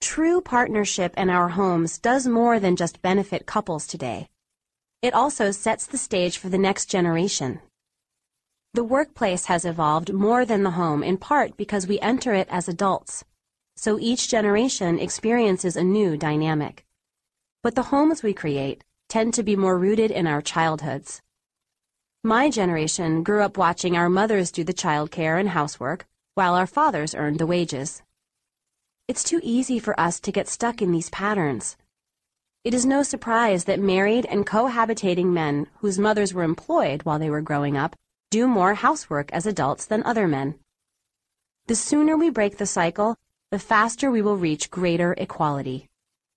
True partnership in our homes does more than just benefit couples today. It also sets the stage for the next generation. The workplace has evolved more than the home in part because we enter it as adults, so each generation experiences a new dynamic. But the homes we create tend to be more rooted in our childhoods. My generation grew up watching our mothers do the childcare and housework while our fathers earned the wages. It's too easy for us to get stuck in these patterns. It is no surprise that married and cohabitating men whose mothers were employed while they were growing up do more housework as adults than other men. The sooner we break the cycle, the faster we will reach greater equality.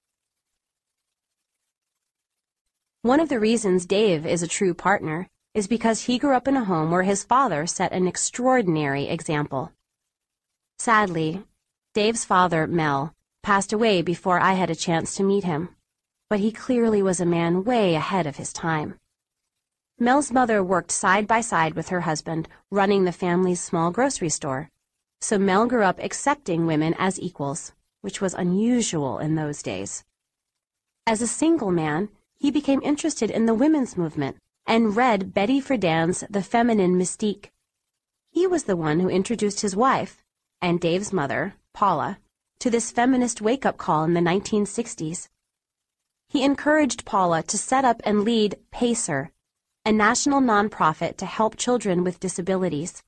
One of the reasons Dave is a true partner is because he grew up in a home where his father set an extraordinary example. Sadly, Dave's father, Mel, passed away before I had a chance to meet him, but he clearly was a man way ahead of his time. Mel's mother worked side by side with her husband, running the family's small grocery store, so Mel grew up accepting women as equals, which was unusual in those days. As a single man, he became interested in the women's movement and read Betty Friedan's The Feminine Mystique. He was the one who introduced his wife, and Dave's mother, Paula, to this feminist wake-up call in the 1960s. He encouraged Paula to set up and lead PACER, a national nonprofit to help children with disabilities.